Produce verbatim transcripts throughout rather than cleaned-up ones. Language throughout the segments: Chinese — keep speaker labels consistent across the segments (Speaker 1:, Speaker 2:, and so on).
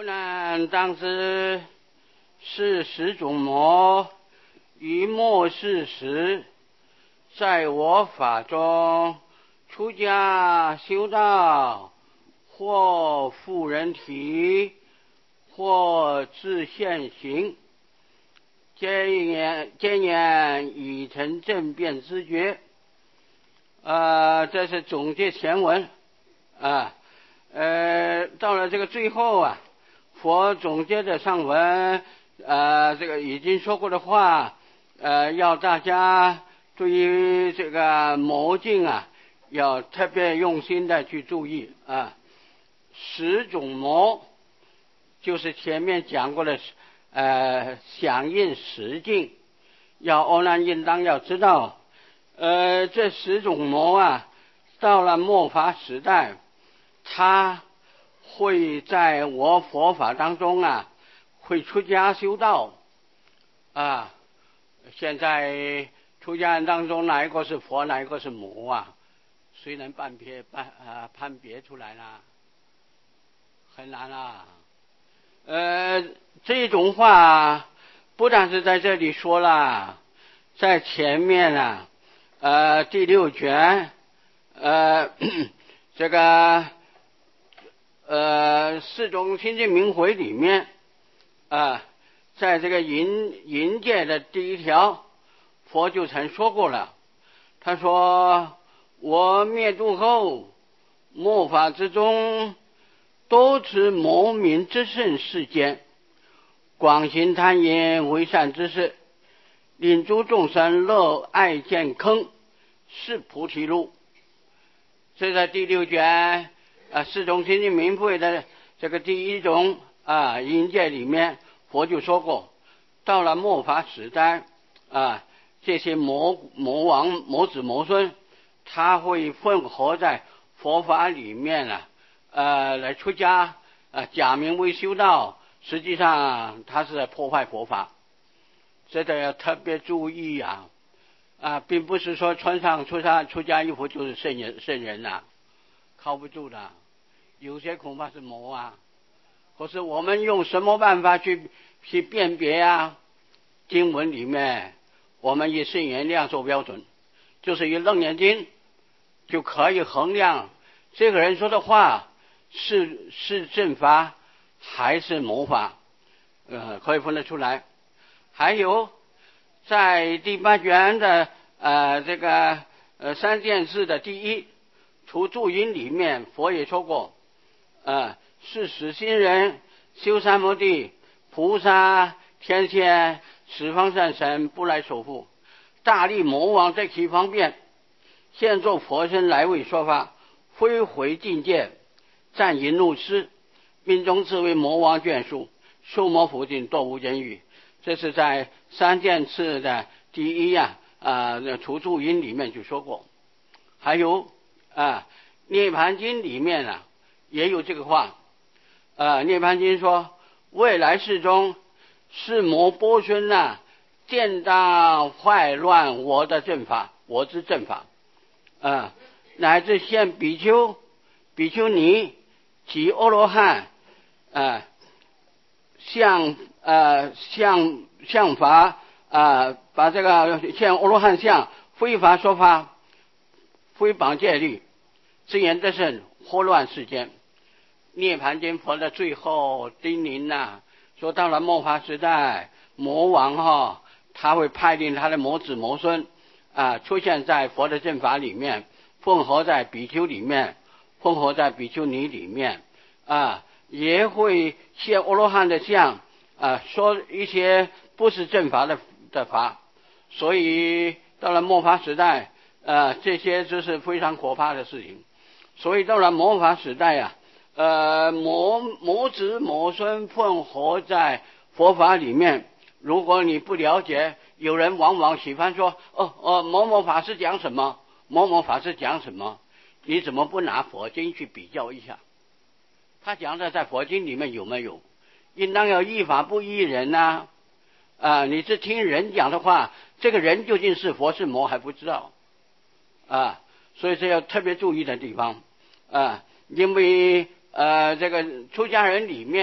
Speaker 1: 欧难当知是十种魔，于末世时，在我法中出家修道，或复人体，或自现行，今年今年已成正变之觉。呃，这是总结前文啊。呃，到了这个最后啊，佛总结的上文，呃，这个已经说过的话，呃，要大家对于这个魔境啊，要特别用心的去注意啊。十种魔就是前面讲过的，呃，响应十境，要阿难应当要知道，呃，这十种魔啊，到了末法时代，它会在我佛法当中啊，会出家修道啊。现在出家人当中哪一个是佛，哪一个是魔啊？谁能判别判啊判别出来呢？很难啊。呃，这种话不但是在这里说了，在前面啊，呃，第六卷，呃，这个呃四种心经明回里面啊、呃，在这个淫淫戒的第一条，佛就曾说过了。他说：“我灭度后，末法之中，多持魔名之圣世间，广行贪言为善之事，令诸众生乐爱见坑，是菩提路。”这在第六卷啊四种心经明慧的这个第一种啊淫戒里面，佛就说过，到了末法时代啊，这些魔魔王魔子魔孙，他会混合在佛法里面啊，呃，来出家啊，假名为修道，实际上他是在破坏佛法，这个要特别注意啊。啊，并不是说穿上出家出家衣服就是圣人圣人呐、啊，靠不住的，有些恐怕是魔啊。可是我们用什么办法去去辨别啊？经文里面，我们以圣言量做标准，就是以楞严经就可以衡量这个人说的话是是正法还是魔法，呃，可以分得出来。还有在第八卷的呃这个呃三件事的第一除注音里面，佛也说过，呃，是使心人修三摩地，菩萨天仙十方善神不来守护，大力魔王在其方便，现作佛身来为说法，挥回境界，战淫怒痴，命中自为魔王眷属，受魔福尽，堕无间狱。这是在三件事的第一呀啊，呃，除注音里面就说过。还有啊，涅盘经里面啊也有这个话啊，涅盘经说，未来世中是魔波孙呐，见当坏乱我的正法，我之正法啊，乃至现比丘、比丘尼及阿罗汉啊，像呃像像法啊，把这个像阿罗汉像非法说法，非绑戒律，自言得胜，祸乱世间。涅盘经佛的最后叮咛呐、啊，说到了末法时代，魔王哈、哦，他会派定他的魔子魔孙啊，出现在佛的正法里面，混合在比丘里面，混合在比丘尼里面啊，也会现阿罗汉的像啊，说一些不是正法的的法。所以到了末法时代啊，这些就是非常可怕的事情。所以到了末法时代啊，呃，魔魔子魔孙混合在佛法里面，如果你不了解，有人往往喜欢说，哦哦，某某法师讲什么，某某法师讲什么，你怎么不拿佛经去比较一下？他讲的在佛经里面有没有？应当要依法不依人呐、啊！啊，你是听人讲的话，这个人究竟是佛是魔还不知道啊，所以这要特别注意的地方啊，因为呃，这个出家人里面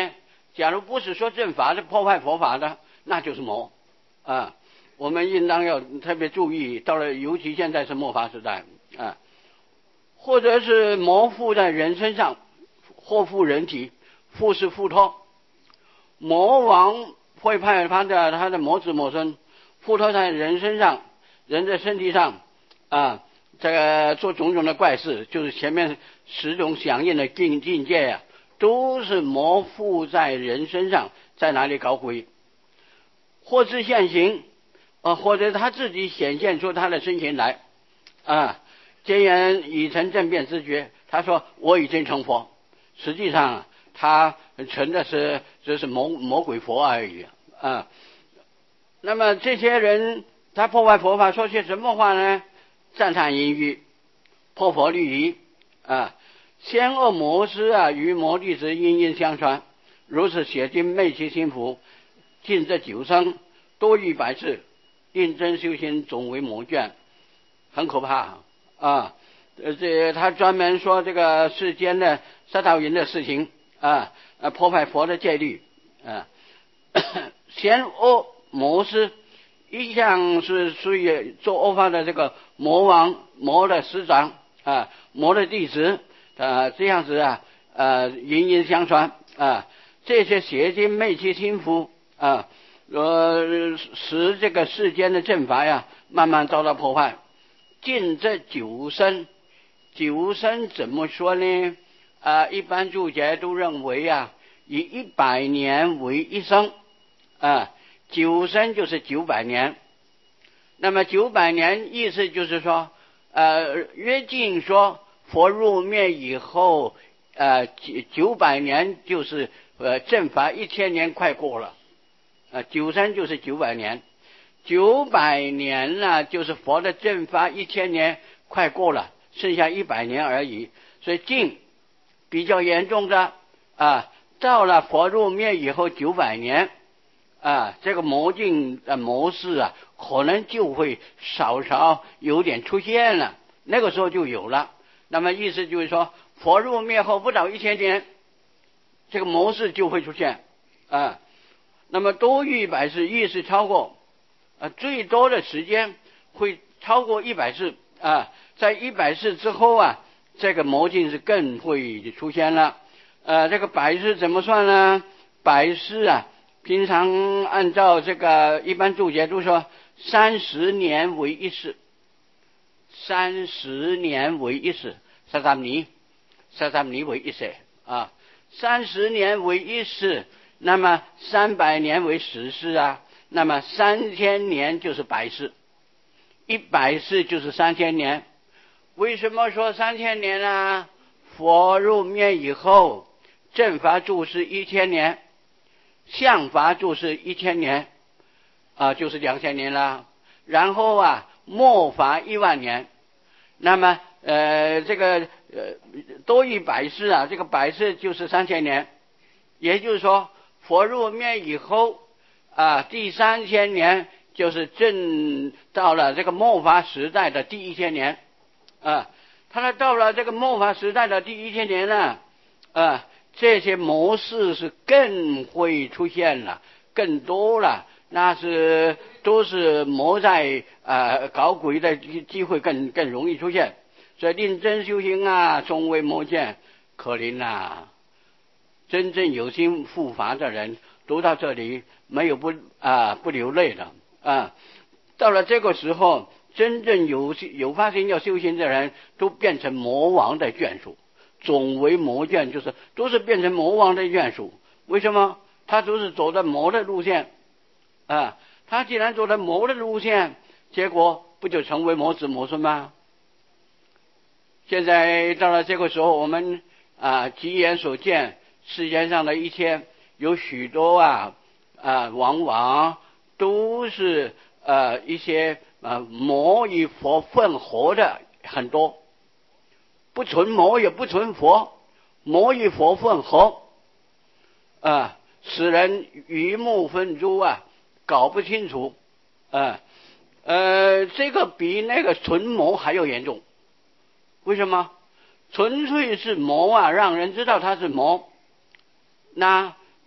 Speaker 1: 假如不是说正法的破坏佛法的，那就是魔啊。我们应当要特别注意，到了尤其现在是末法时代啊，或者是魔附在人身上，或附人体，附是附托。魔王会派他的他的魔子魔孙附托在人身上，人的身体上啊，这个做种种的怪事，就是前面十种响应的境境界呀、啊，都是魔附在人身上，在哪里搞鬼，或是现行啊，或者他自己显现出他的身形来啊。见人已成正变之觉，他说我已经成佛，实际上他成的是只是魔魔鬼佛而已啊。那么这些人他破坏佛法说些什么话呢？赞叹淫欲，破佛律仪啊，先恶魔师啊，与魔弟子殷殷相传，如此写经昧其心腹，尽这九生，多于百世，令真修行总为魔眷，很可怕啊。呃，这他专门说这个世间的杀盗淫的事情啊，呃，破坏佛的戒律啊。先恶魔师一向是属于做恶法的这个魔王魔的师长啊，魔的弟子啊，这样子啊，呃，隐隐相传啊，这些邪经昧其心腹啊，呃，使这个世间的正法呀，慢慢遭到破坏。尽这九生，九生怎么说呢？啊，一般注解都认为啊，以一百年为一生啊，九生就是九百年。那么九百年意思就是说，呃，约近说佛入灭以后，呃，九百年就是呃正法一千年快过了，啊，九生就是九百年，九百年呢就是佛的正法一千年快过了，剩下一百年而已。所以近比较严重的啊，到了佛入灭以后九百年啊，这个魔境的模式啊，可能就会稍稍有点出现了，那个时候就有了。那么意思就是说，佛入灭后不到一千年，这个模式就会出现啊。那么多于百世，意思超过啊，最多的时间会超过一百世啊，在一百世之后啊，这个魔境是更会出现了。呃，这个百世怎么算呢？百世啊，平常按照这个一般注解都说三十年为一世，三十年为一世，三三年，三三年为一世啊，三十年为一世，那么三百年为十世啊，那么三千年就是百世，一百世就是三千年。为什么说三千年呢？佛入灭以后，正法住世一千年，相法住世一千年啊，就是两千年了。然后啊，末法一万年。那么呃，这个呃多于百世啊，这个百世就是三千年。也就是说，佛入灭以后啊，第三千年就是正到了这个末法时代的第一千年啊。他到了这个末法时代的第一千年呢，啊，这些模式是更会出现了，更多了，那是都是魔在啊搞鬼的机会更更容易出现，所以令真修行啊，终为魔见，可怜啊！真正有心护法的人，读到这里没有不啊不流泪的啊。到了这个时候，真正有有发心要修行的人，都变成魔王的眷属，总为魔眷，就是都是变成魔王的眷属。为什么？他都是走的魔的路线啊。他既然走的魔的路线，结果不就成为魔子魔孙吗？现在到了这个时候，我们啊亲眼所见，世间上的一切有许多啊啊，往往都是呃一些呃魔与佛混合的很多，不存魔也不存佛，魔与佛混合啊，使人鱼目混珠啊，搞不清楚啊。呃，这个比那个纯魔还要严重。为什么？纯粹是魔啊，让人知道他是魔。那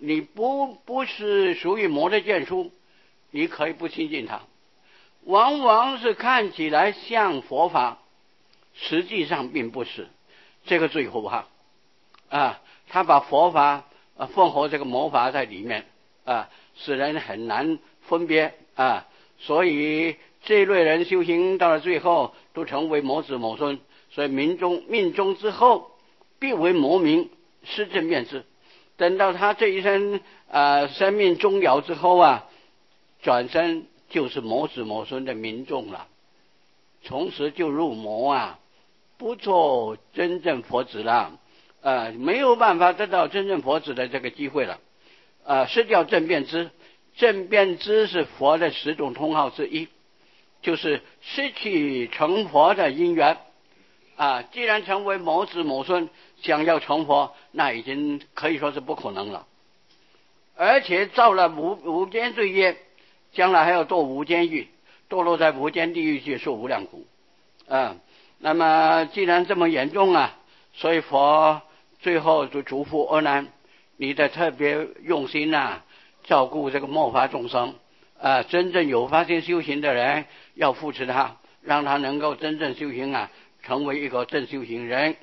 Speaker 1: 你不不是属于魔的眷属，你可以不亲近他。往往是看起来像佛法，实际上并不是，这个最后哈啊，他把佛法啊混合这个魔法在里面啊，使人很难分别啊，所以这类人修行到了最后都成为魔子魔孙，所以命中命中之后必为魔民，失正面之。等到他这一生啊生命终了之后啊，转身就是魔子魔孙的民众了，从此就入魔啊，不做真正佛子了，呃，没有办法得到真正佛子的这个机会了，呃，失掉正变知。正变知是佛的十种通号之一，就是失去成佛的因缘啊。既然成为魔子魔孙，想要成佛，那已经可以说是不可能了。而且造了无无间罪业，将来还要堕无间狱，堕落在无间地狱去受无量苦啊。那么既然这么严重啊，所以佛最后就嘱咐阿难，你得特别用心啊，照顾这个末法众生啊，真正有发心修行的人要扶持他，让他能够真正修行啊，成为一个正修行人。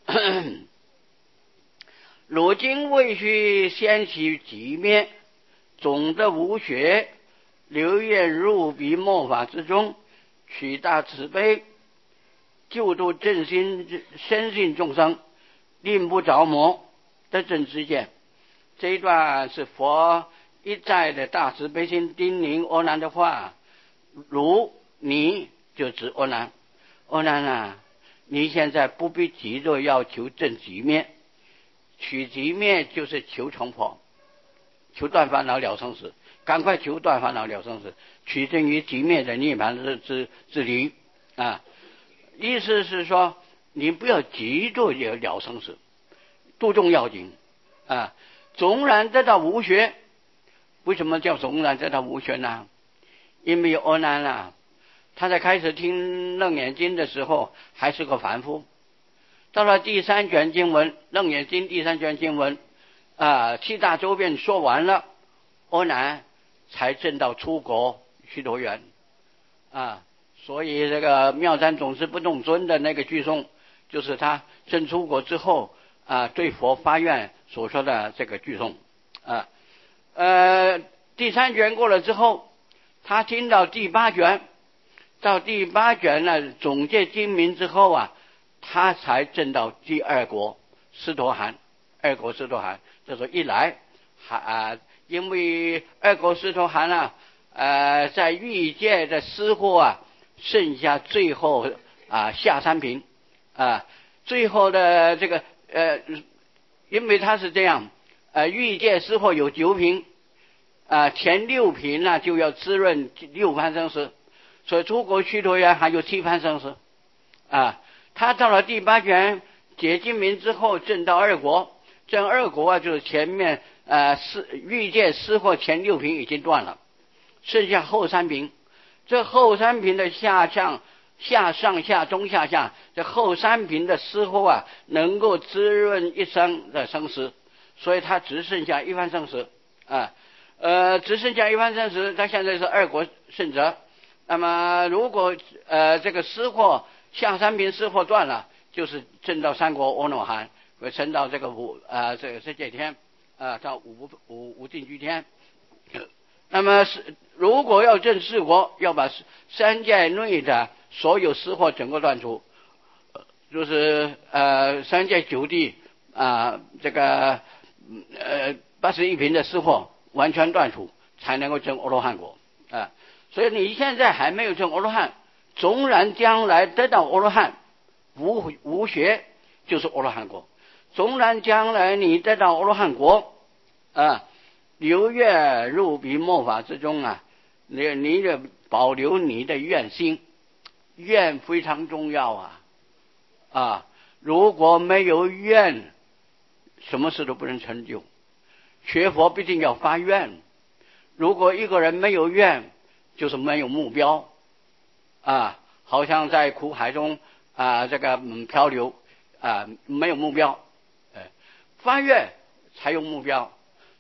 Speaker 1: 如今为须先起寂灭，总的无学，流愿入彼末法之中，取大慈悲，救度正心深信众生，令不着魔得正知见。这一段是佛一再的大慈悲心叮咛阿难的话，如你就指阿难，阿难啊，你现在不必急着要求正寂灭，取寂灭就是求成佛，求断烦恼了生死，赶快求断烦恼了生死，取证于寂灭的涅槃之之之理啊。意思是说，你不要急着要了生死，度众要紧啊。纵然得到无学，为什么叫纵然得到无学呢？因为阿难啊，他在开始听楞严经的时候还是个凡夫，到了第三卷经文，楞严经第三卷经文啊，七大周遍说完了，阿难才证到出国须陀园啊。所以这个妙赞总是不动尊的那个句颂，就是他证出国之后啊，对佛发愿所说的这个句颂啊。呃，第三卷过了之后，他听到第八卷，到第八卷呢总结经名之后啊，他才证到第二国斯陀含，二国斯陀含。这说一来还啊，因为二国斯陀含啊，呃，在欲界的私货啊，剩下最后啊下三品啊，最后的这个呃，因为他是这样，呃，欲界私货有九品啊，前六品呢就要滋润六番生死，所以出国须陀园还有七番生死啊。他到了第八卷解经名之后，证到二国，证二国啊，就是前面呃是欲界私货前六品已经断了，剩下后三品。这后三品的下降下上下中下下，这后三品的私货啊，能够滋润一生的生死，所以他只剩下一番生死啊，呃，只剩下一番生死。他现在是二国圣者，那么如果呃这个私货下三品私货断了，就是证到三国阿耨含，会升到这个五啊这个世界天啊，到五五五定居天。那么是如果要证四国，要把三界内的所有私货整个断除，就是呃三界九地啊、呃、这个呃八十一品的私货完全断除，才能够证阿罗汉果啊。所以你现在还没有证阿罗汉，纵然将来得到阿罗汉，无无学就是阿罗汉果。纵然将来你得到阿罗汉果啊，流愿入彼末法之中啊，你你得保留你的愿心，愿非常重要啊啊！如果没有愿，什么事都不能成就。学佛必定要发愿，如果一个人没有愿，就是没有目标啊，好像在苦海中啊这个、嗯、漂流啊，没有目标，呃，发愿才有目标。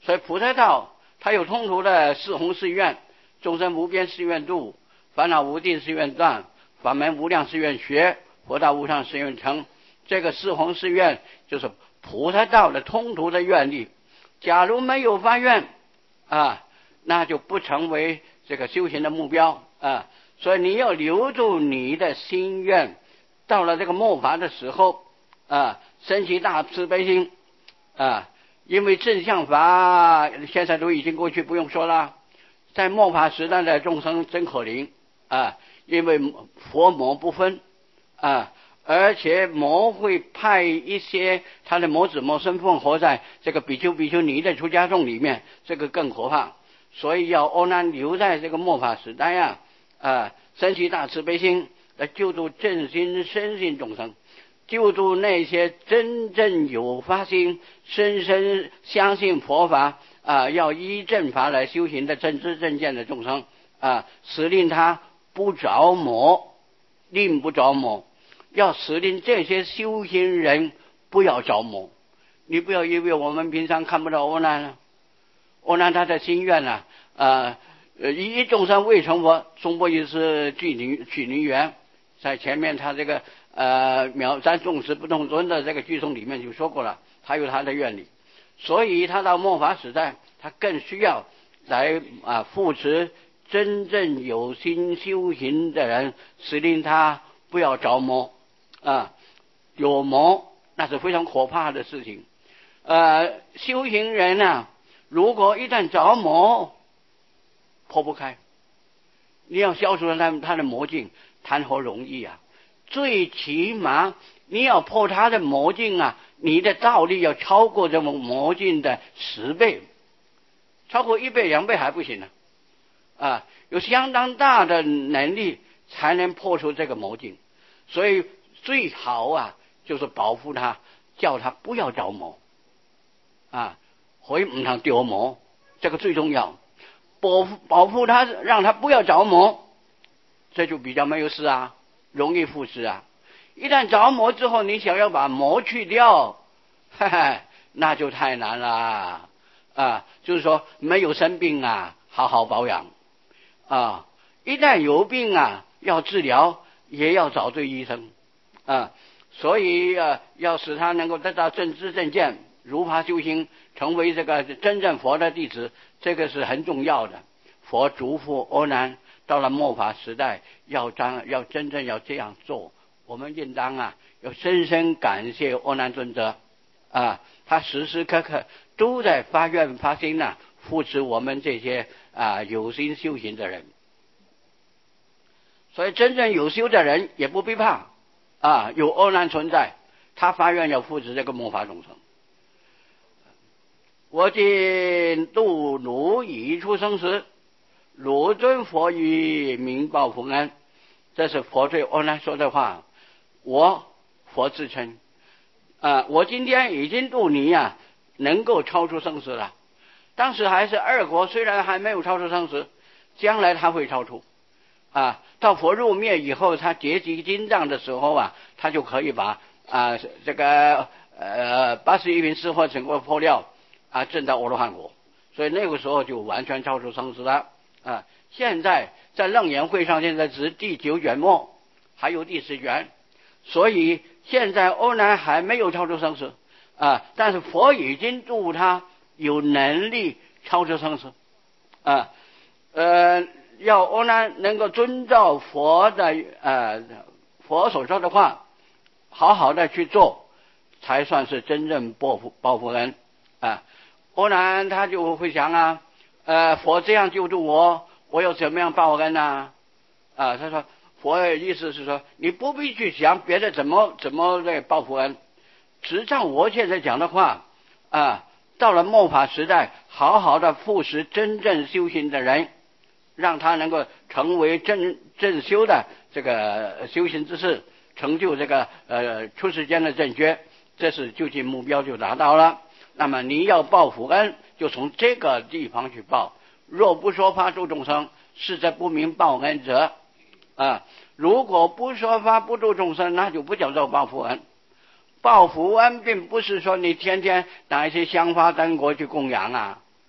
Speaker 1: 所以菩萨道它有通途的四弘誓愿：众生无边誓愿度，烦恼无尽誓愿断，法门无量誓愿学，佛道无上誓愿成。这个四弘誓愿就是菩萨道的通途的愿力。假如没有发愿啊，那就不成为这个修行的目标啊。所以你要留住你的心愿，到了这个末法的时候啊，升起大慈悲心啊。因为正向法现在都已经过去，不用说了。在末法时代的众生真可怜啊，因为佛魔不分啊，而且魔会派一些他的魔子魔孙混合在这个比丘比丘尼的出家众里面，这个更可怕。所以要阿难留在这个末法时代啊，啊，升起大慈悲心，来救度正心深信众生，救度那些真正有发心、深深相信佛法啊，要依正法来修行的正知正见的众生啊，使令他不着魔，令不着魔。要使令这些修行人不要着魔。你不要以为我们平常看不到阿难了，阿难他的心愿呢、啊，啊，呃，一众生未成佛，终不亦是具泥具泥缘。在前面他这个呃秒瞻众时不动尊的这个句诵里面就说过了，他有他的愿力，所以他到末法时代，他更需要来啊扶持真正有心修行的人，使令他不要着魔。啊，有魔那是非常可怕的事情。呃，修行人啊，如果一旦着魔，破不开。你要消除他他的魔境，谈何容易啊！最起码你要破他的魔境啊，你的道力要超过这种魔境的十倍，超过一倍两倍还不行呢。啊，有相当大的能力才能破除这个魔境，所以最好啊，就是保护他，叫他不要着魔啊，可以唔能丢魔，这个最重要。保护保护他，让他不要着魔，这就比较没有事啊，容易护持啊。一旦着魔之后，你想要把魔去掉，嘿嘿，那就太难了啊。就是说，没有生病啊，好好保养啊。一旦有病啊，要治疗也要找对医生。啊，所以啊，要使他能够得到正知正见，如法修行，成为这个真正佛的弟子，这个是很重要的。佛嘱咐阿难，到了末法时代，要真要真正要这样做，我们应当啊，要深深感谢阿难尊者啊，他时时刻刻都在发愿发心呐、啊，扶持我们这些啊有心修行的人。所以真正有修的人也不必怕。啊，有阿难存在，他发愿要扶持这个末法众生。我今度汝已出生时，汝尊佛语名报佛恩。这是佛对阿难说的话。我佛自称啊，我今天已经度你啊，能够超出生死了。当时还是二国，虽然还没有超出生死，将来他会超出。啊，到佛入灭以后，他结集经藏的时候啊，他就可以把啊这个呃八十一品四惑成果破掉啊，证到阿罗汉果，所以那个时候就完全超出生死了啊。现在在楞严会上，现在只是第九卷末，还有第十卷，所以现在阿难还没有超出生死啊，但是佛已经度他有能力超出生死啊，呃。要阿难能够遵照佛的呃佛所说的话，好好的去做，才算是真正报复报复恩啊。阿难他就会想啊，呃，佛这样救度我，我要怎么样报恩呢？啊，他说佛的意思是说，你不必去想别的怎么怎么来报复恩，只照我现在讲的话啊，到了末法时代，好好的扶持真正修行的人。让他能够成为正正修的这个修行之士，成就这个呃出世间的正觉，这是究竟目标就达到了。那么你要报福恩，就从这个地方去报。若不说法度众生，是则不明报恩者啊。如果不说法不度众生，那就不叫做报福恩。报福恩并不是说你天天拿一些香花灯果去供养啊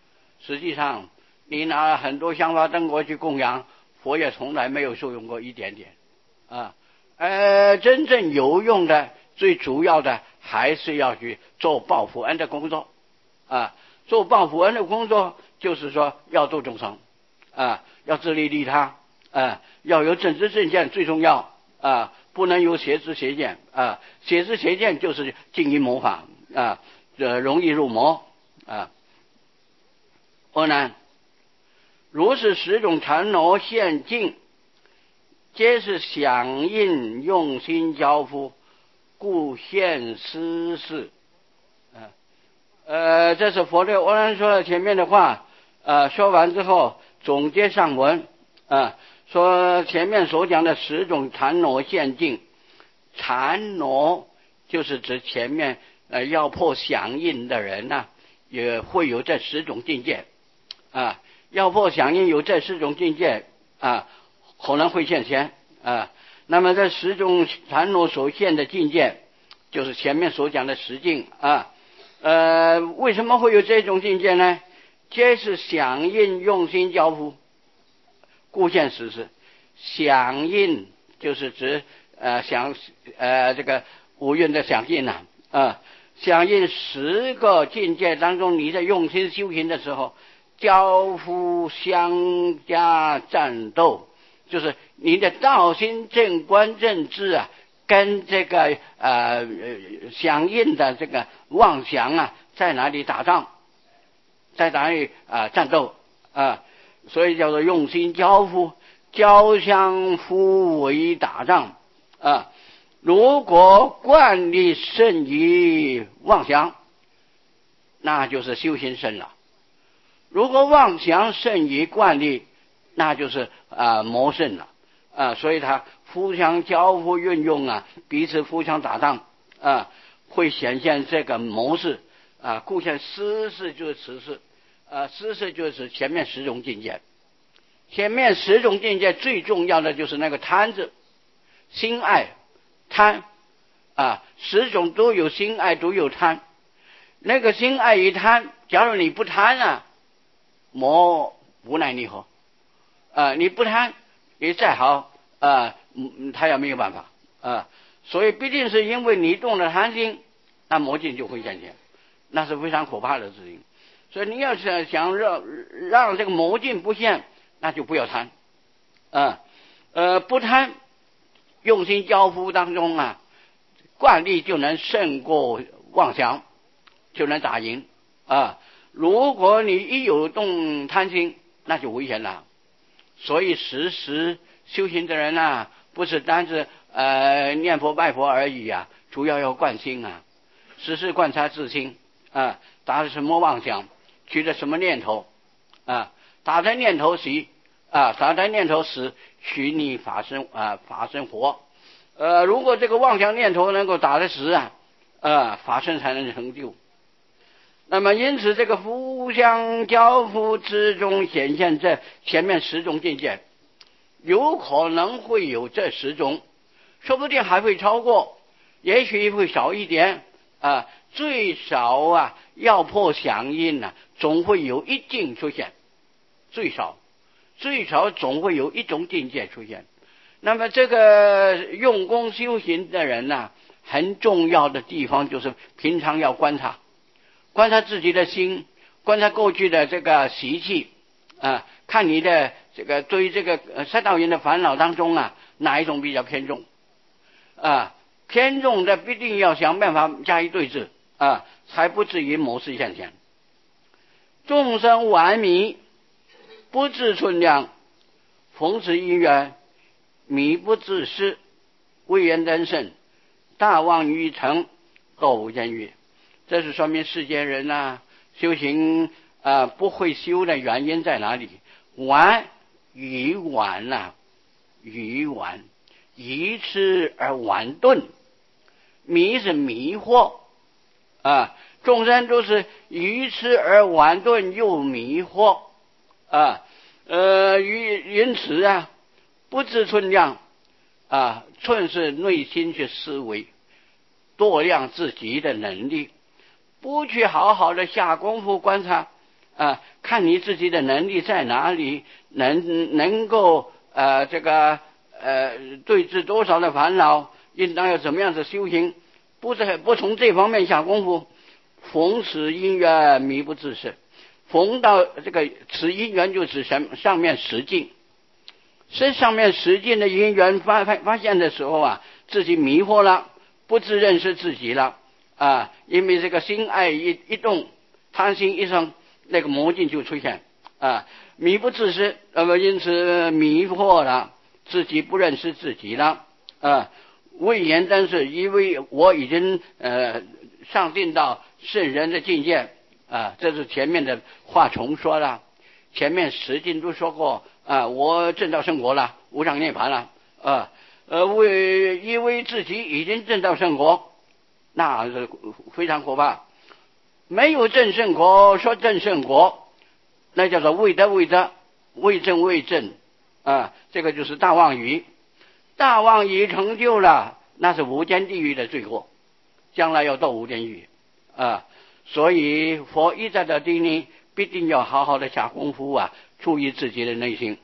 Speaker 1: 实际上你拿了很多香花灯过去供养，佛也从来没有受用过一点点啊。呃，真正有用的，最主要的还是要去做报佛恩的工作啊。做报佛恩的工作，就是说要度众生啊，要自利利他啊，要有正知正见最重要啊，不能有邪知邪见啊。邪知邪见就是静音魔法啊，这容易入魔啊。阿难，如是十种缠罗现境，皆是响应用心交付，故现施事。啊，呃，这是佛对阿难说了前面的话，呃，说完之后总结上文啊，说前面所讲的十种缠罗现境，缠罗就是指前面呃要破响应的人呐、啊，也会有这十种境界啊，要破响应有这十种境界啊，可能会现前啊。那么这十种缠罗所现的境界，就是前面所讲的十境啊。呃，为什么会有这种境界呢？皆是响应用心交付，故现实事。响应就是指呃响呃这个五蕴的响应呐啊，响应十个境界当中，你在用心修行的时候，交付相加战斗，就是你的道心正观正知啊，跟这个呃响应的这个妄想啊，在哪里打仗，在哪里啊、呃、战斗啊，所以叫做用心交付，交相互为打仗啊。如果惯力胜于妄想，那就是修行深了；如果妄想胜于惯力，那就是啊、呃、魔胜了啊。所以他互相交互运用啊，彼此互相打仗啊，会显现这个模式啊。故现施事就是此事啊，施事就是前面十种境界。前面十种境界最重要的就是那个贪字，心爱贪啊，十种都有心爱都有贪。那个心爱与贪，假如你不贪啊，魔无奈你何啊？你不贪，你再好啊，嗯，他也没有办法啊。所以必定是因为你动了贪心，那魔境就会现前，那是非常可怕的事情。所以你要想想让让这个魔境不现，那就不要贪啊，呃，不贪，用心交付当中啊，惯力就能胜过妄想，就能打赢啊。如果你一有动贪心，那就危险了。所以时时修行的人啊，不是单是呃念佛拜佛而已啊，主要要观心啊，时时观察自心啊，打的什么妄想，取的什么念头啊，打的念头时啊，打的念头时取你法身啊法身活。呃，如果这个妄想念头能够打得实啊，呃，法身才能成就。那么因此这个互相交付之中显现这前面十种境界，有可能会有这十种，说不定还会超过，也许会少一点啊，最少啊要破响应啊，总会有一境出现，最少最少总会有一种境界出现。那么这个用功修行的人呢、啊，很重要的地方就是平常要观察观察自己的心，观察过去的这个习气啊，看你的这个对于这个三道缘的烦恼当中啊，哪一种比较偏重啊？偏重的必定要想办法加以对治啊，才不至于谋事现前。众生顽迷，不自寸量，逢此因缘，迷不自失，未言登圣，大妄于成，堕无间狱。这是说明世间人啊修行啊、呃、不会修的原因在哪里？顽愚顽呐，愚顽，愚痴而顽钝，迷是迷惑啊，众生都是愚痴而顽钝又迷惑啊，呃，因此啊，不知寸量啊，寸是内心去思维，度量自己的能力。不去好好的下功夫观察啊，看你自己的能力在哪里，能能够呃这个呃对治多少的烦恼，应当要怎么样的修行，不是不从这方面下功夫，逢此因缘迷不自是。逢到这个此因缘就指上上面十境，是上面十境的因缘发发发现的时候啊，自己迷惑了，不自认识自己了啊，因为这个心爱一一动，贪心一生，那个魔境就出现啊，迷不自知，那么因此迷惑了，自己不认识自己了啊。未言但是因为我已经呃上进到圣人的境界啊，这是前面的话重说了，前面十境都说过啊，我证到圣国了，无上涅槃了啊，呃为因为自己已经证到圣国，那是非常可怕。没有证圣国，说证圣国，那叫做未得未得，未证未证啊，这个就是大妄语。大妄语成就了，那是无间地狱的罪过，将来要堕无间地狱啊。所以佛一再的叮咛，必定要好好的下功夫啊，注意自己的内心。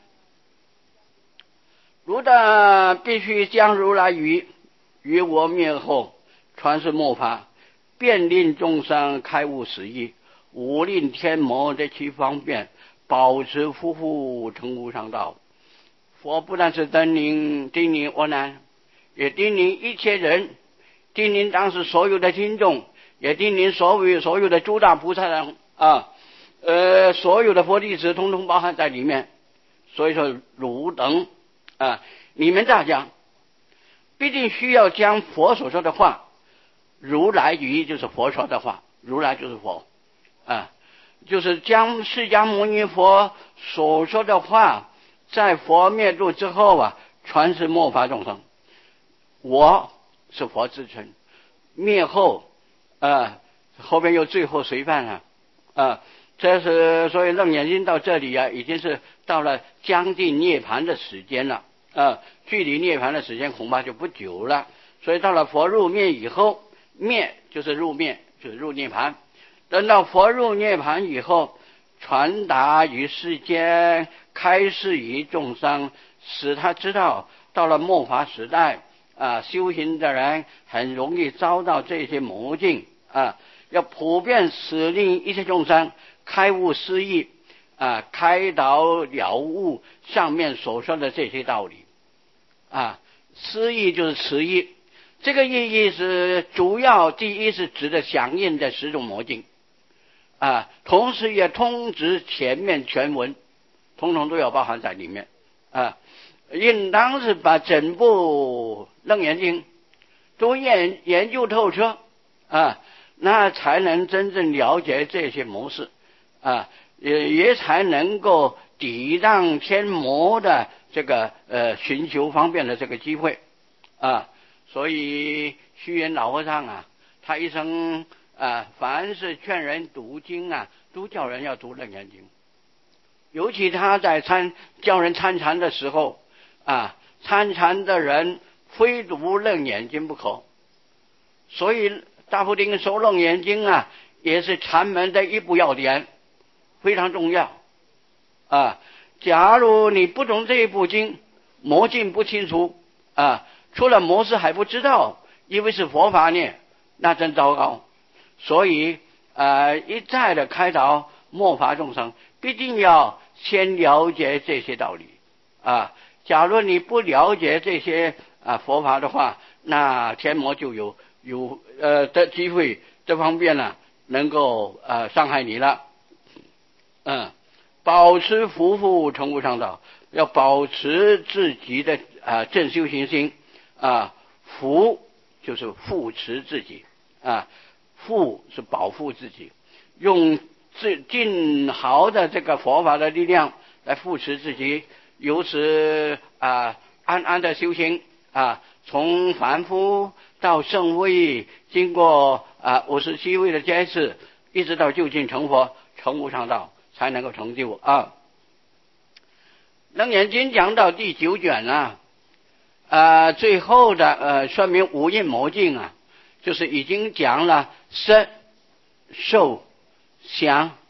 Speaker 1: 如的必须将如来语于我灭后，传世末法，便令众生开悟实义，无令天魔的其方便，保持夫妇成无上道。佛不但是叮咛叮咛阿难，也叮咛一切人，叮咛当时所有的听众，也叮咛所有所有的诸大菩萨人啊，呃，所有的佛弟子通通包含在里面。所以说，汝等啊，你们大家必定需要将佛所说的话，如来语就是佛说的话，如来就是佛啊，就是将释迦牟尼佛所说的话，在佛灭度之后啊，传世末法众生。我是佛之称，灭后啊，后边又最后随伴啊啊，这是所以楞严经到这里啊，已经是到了将近涅槃的时间了啊，距离涅槃的时间恐怕就不久了。所以到了佛入灭以后，灭就是入灭，就是入涅槃。等到佛入涅槃以后，传达于世间，开示于众生，使他知道到了末法时代啊，修行的人很容易遭到这些魔境啊，要普遍使令一切众生开悟思义啊，开导了悟上面所说的这些道理啊。思义就是持义，这个意义是主要第一是指的响应的十种魔境啊，同时也通指前面全文，统统都要包含在里面啊。应当是把整部楞严经都研研究透彻啊，那才能真正了解这些模式啊，也也才能够抵挡天魔的这个呃寻求方便的这个机会啊。所以虚云老和尚啊，他一生啊，凡是劝人读经啊，都叫人要读楞严经。尤其他在参教人参禅的时候啊，参禅的人非读楞严经不可。所以大菩提说楞严经啊，也是禅门的一部要点，非常重要啊。假如你不懂这一部经，魔境不清楚啊，除了模式还不知道，因为是佛法呢，那真糟糕。所以呃，一再的开导末法众生，必定要先了解这些道理啊。假如你不了解这些啊佛法的话，那天魔就有有呃的机会，这方面呢能够呃伤害你了。嗯，保持福福成无上道，要保持自己的啊正修行心啊，福就是护持自己啊。护是保护自己，用尽尽好的这个佛法的力量来扶持自己，由此啊安安的修行啊，从凡夫到圣位，经过啊五十七位的阶次，一直到究竟成佛，成无上道，才能够成就啊。楞严经讲到第九卷啊，啊最后的呃说明五蕴魔境啊，就是已经讲了色、受、想、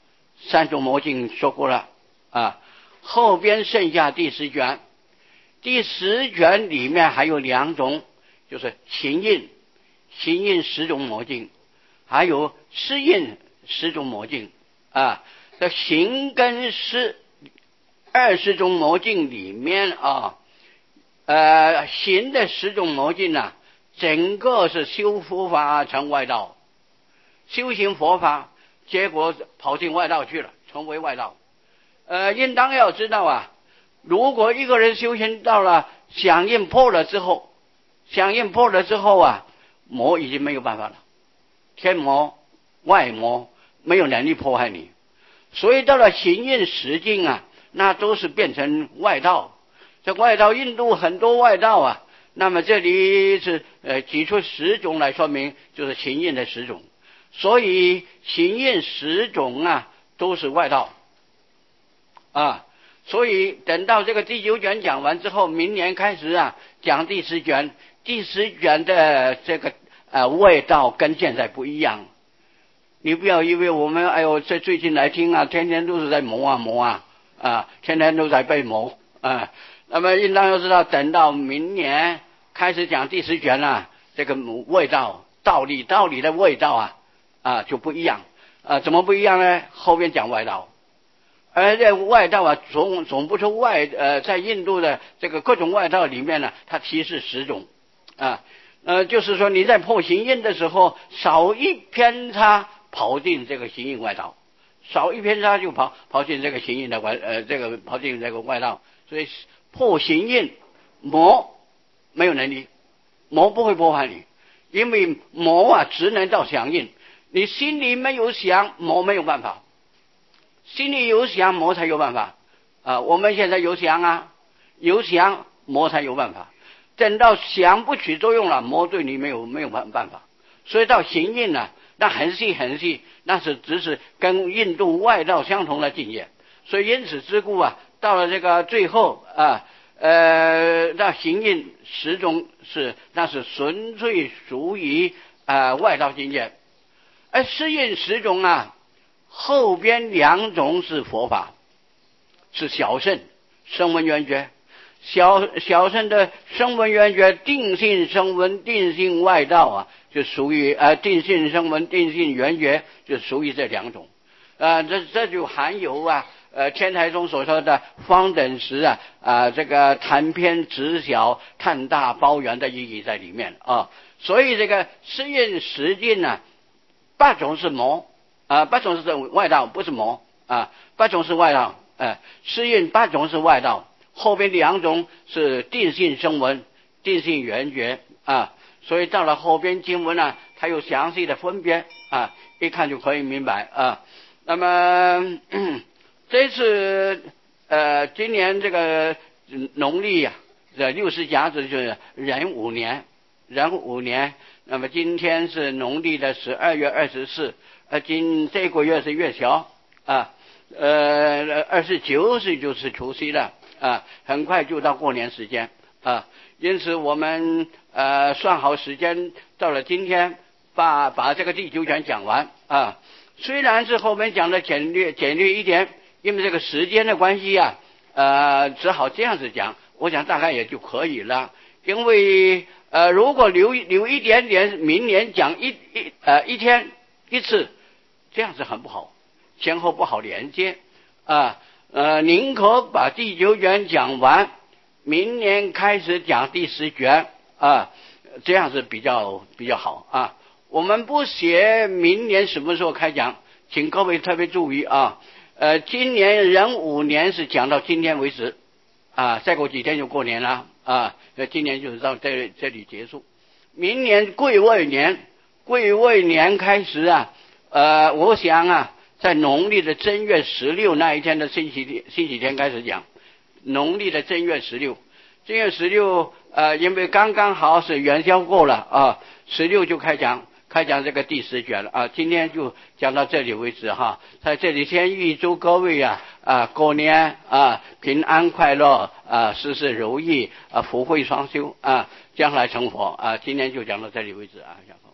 Speaker 1: 三种魔镜说过了啊，后边剩下第十卷，第十卷里面还有两种，就是形印，形印十种魔镜，还有湿印十种魔镜啊。这形跟湿二十种魔镜里面啊，呃，形的十种魔镜呢，整个是修佛法成外道，修行佛法，结果跑进外道去了，成为外道。呃，应当要知道啊，如果一个人修行到了响应破了之后，响应破了之后啊，魔已经没有办法了，天魔、外魔没有能力破坏你，所以到了行印十境啊，那都是变成外道。这外道，印度很多外道啊，那么这里是呃举出十种来说明，就是行印的十种。所以行印十种啊，都是外道啊。所以等到这个第九卷讲完之后，明年开始啊，讲第十卷。第十卷的这个呃味道跟现在不一样。你不要以为我们哎呦，这最近来听啊，天天都是在磨啊磨啊啊，天天都在被磨啊。那么应当要知道，等到明年开始讲第十卷了、啊，这个味道、道理、道理的味道啊啊就不一样啊。怎么不一样呢？后面讲外道，而这外道啊，总总不出外呃，在印度的这个各种外道里面呢，它提示十种啊。呃，就是说你在破行印的时候，少一偏差，跑进这个行印外道，少一偏差就跑跑进这个行印的外呃，这个跑进这个外道。所以破行印，魔没有能力，魔不会破坏你，因为魔啊只能到响应，你心里没有想，魔没有办法。心里有想，魔才有办法啊！我们现在有想啊，有想，魔才有办法。等到想不起作用了，魔对你没有没有办办法。所以到行印呢，那很细很细，那是只是跟印度外道相同的境界。所以因此之故啊，到了这个最后啊，呃，那行印十种是那是纯粹属于啊外道境界，而湿印十种啊。后边两种是佛法，是小乘声闻缘觉，小小乘的声闻缘觉，定性声闻、定性外道啊，就属于呃定性声闻、定性缘觉，就属于这两种。呃，这这就含有啊呃天台宗所说的方等时啊啊、呃、这个谈偏直小、探大包圆的意义在里面啊。所以这个湿印十境呢，八种是魔。啊，八种是外道，不是魔啊。八种是外道，呃，湿印八种是外道，后边两种是定性声闻、定性缘觉啊。所以到了后边经文呢、啊，它有详细的分别啊，一看就可以明白啊。那么这次呃，今年这个农历呀、啊，这六十甲子就是壬午年，壬午年。那么今天是农历的十二月二十四。呃，今这个月是月桥啊，呃，二十九岁就是除夕了啊，很快就到过年时间啊，因此我们呃算好时间，到了今天把把这个第九卷讲完啊。虽然是后面讲的简略简略一点，因为这个时间的关系啊，呃，只好这样子讲，我想大概也就可以了。因为呃，如果留留一点点，明年讲一一呃一天一次。这样子很不好，前后不好连接啊。呃，宁可把第九卷讲完，明年开始讲第十卷啊，这样子比较比较好啊。我们不写明年什么时候开讲，请各位特别注意啊。呃，今年壬午年是讲到今天为止啊，再过几天就过年了啊。那今年就是到这这里结束，明年癸未年，癸未年开始啊。呃，我想啊，在农历的正月十六那一天的星期天，星期天开始讲，农历的正月十六，正月十六，呃，因为刚刚好是元宵过了啊，十六就开讲，开讲这个第十卷了啊。今天就讲到这里为止哈，在这里先预祝各位啊啊过年啊平安快乐啊，事事如意啊，福慧双修啊，将来成佛啊。今天就讲到这里为止啊，小朋友。